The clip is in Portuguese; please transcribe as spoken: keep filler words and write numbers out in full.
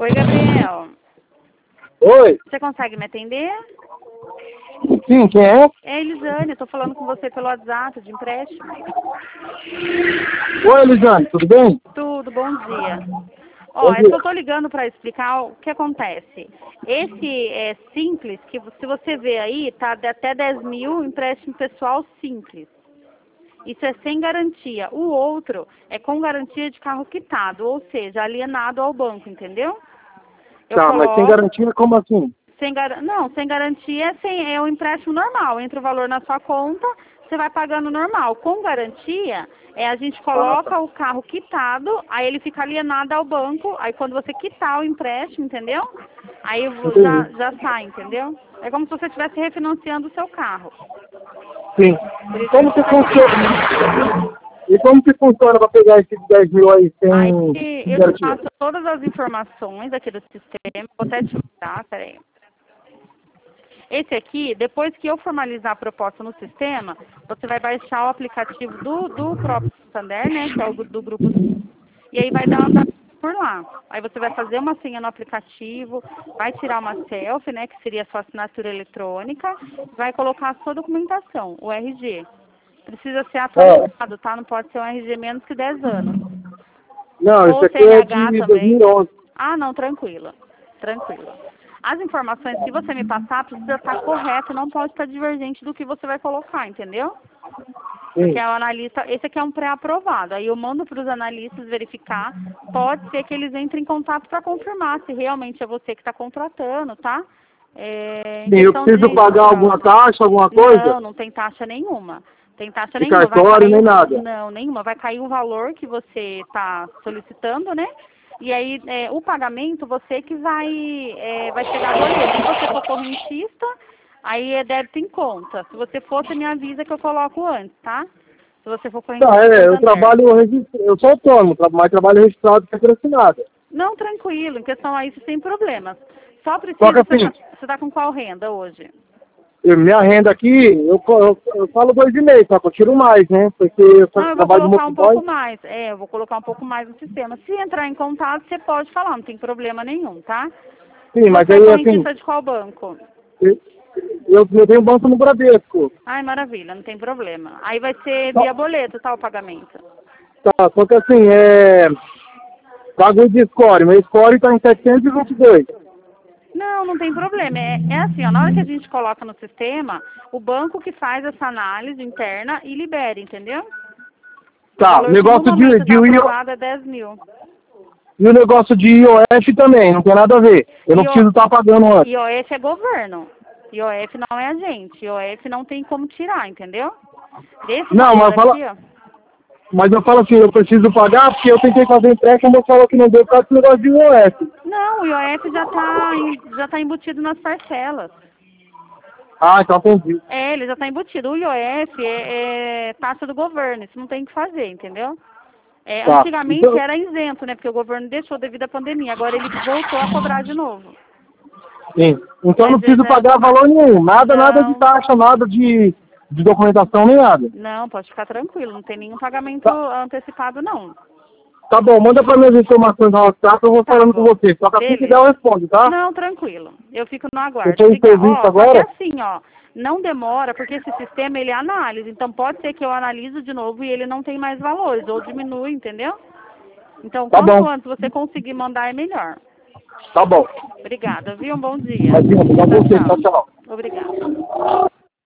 Oi, Gabriel. Oi. Você consegue me atender? Sim, quem é? É a Elisane, eu tô falando com você pelo WhatsApp de empréstimo. Oi, Elisane, tudo bem? Tudo, bom dia. Ó, Bom é dia. que eu tô ligando para explicar o que acontece. Esse é simples, que se você ver aí, tá de até dez mil, empréstimo pessoal simples. Isso é sem garantia. O outro é com garantia de carro quitado, ou seja, alienado ao banco, entendeu? Eu Tá, mas sem coloco, garantia, como assim? sem gar... não, sem garantia é, sem... é um empréstimo normal. Entra o valor na sua conta, você vai pagando normal. Com garantia, é a gente coloca Ah, tá. o carro quitado, aí ele fica alienado ao banco, aí quando você quitar o empréstimo, entendeu? Aí vo- já, Entendi. já sai, entendeu? É como se você estivesse refinanciando o seu carro. Sim. Por isso que Como que fica quitado. funciona? E como que funciona para pegar esses dez mil aí Aí sem, sem eu te garantia? passo todas as informações aqui do sistema, vou até te mandar, peraí. Esse aqui, depois que eu formalizar a proposta no sistema, você vai baixar o aplicativo do, do próprio Santander, né, que é o do grupo, e aí vai dar andar por lá. Aí você vai fazer uma senha no aplicativo, vai tirar uma selfie, né, que seria a sua assinatura eletrônica, vai colocar a sua documentação, o R G. Precisa ser Ah, atualizado, tá? Não pode ser um R G menos que dez anos. não, isso Ou aqui é C N H de também. dois mil e onze. Ah, não, tranquila. Tranquila. As informações que você me passar precisa estar correto, não pode estar divergente do que você vai colocar, entendeu? Porque Sim. é o analista, esse aqui é um pré-aprovado. Aí eu mando para os analistas verificar. Pode ser que eles entrem em contato para confirmar se realmente é você que está contratando, tá? É, em Sim, eu questão preciso de, de pagar alguma troca. taxa, alguma coisa? Não, não tem taxa nenhuma. Tem taxa De nenhuma. Vai cartório, cair nem o, nada. não, nenhuma. Vai cair o valor que você está solicitando, né? E aí é, o pagamento você que vai é, vai chegar boleto. Se você for correntista, aí é débito em conta. Se você for, você me avisa que eu coloco antes, tá? Se você for correntista Tá, do é, eu Santander. trabalho registrado, eu sou autônomo, tra- mas trabalho registrado sem assinada. Não, tranquilo. Em questão a isso, sem problemas. Só Só que precisa... Você assim, tá, você tá com qual renda hoje? eu- minha renda aqui, eu, co- eu, eu falo dois e meio, só que eu tiro mais, né? Porque eu só Não, eu vou trabalho de colocar um pouco motoboy. mais. É, eu vou colocar um pouco mais no sistema. Se entrar em contato, você pode falar, não tem problema nenhum, tá? E Sim, mas você é aí assim, correntista de qual banco? eu, eu, eu tenho banco no Bradesco. Ai, maravilha, não tem problema. Aí vai ser Só, via boleto, tá, o pagamento? tá, só que assim, é. Pago de score, meu score tá em setecentos e vinte e dois. Não, não tem problema. É, é assim, ó, na hora que a gente coloca no sistema, o banco que faz essa análise interna e libera, entendeu? O Tá, valor que no negócio de, momento de está I O, aprovado é dez mil. e o negócio de I O F também, não tem nada a ver. Eu não I preciso O, estar pagando antes. I O F é governo. I O F não é agente. I O F não tem como tirar, entendeu? Desse Não, valor mas fala, aqui, ó. mas eu falo assim, eu preciso pagar porque eu tentei fazer empréstimo, mas falou que não deu por causa desse negócio de I O F. Não, o I O F já está já tá embutido nas parcelas. Ah, então entendi. É, ele já está embutido. O I O F é, é taxa do governo, isso não tem o que fazer, entendeu? É, Tá. antigamente Então, era isento, né? Porque o governo deixou devido à pandemia. Agora ele voltou a cobrar de novo. sim. Então eu não Mas é, preciso já, pagar valor nenhum. Nada, nada de não, taxa, nada de, de documentação, nem nada. não, pode ficar tranquilo. Não tem nenhum pagamento Tá, antecipado, não. tá bom, manda pra mim as informações no WhatsApp, eu vou Tá falando com bom. você. Só que assim que der Beleza. eu respondo, tá? Não, tranquilo. Eu fico no Eu aguardo. tô em Obrigada. serviço Ó, só que agora? assim, ó, não demora, porque esse sistema ele é análise. Então pode ser que eu analiso de novo e ele não tem mais valores, ou diminui, entendeu? Então, Tá quanto bom, antes você conseguir mandar é melhor. tá bom. Obrigada, viu? Um bom dia. Imagina, obrigado a Tchau, você, tchau, tchau. tchau. Obrigada.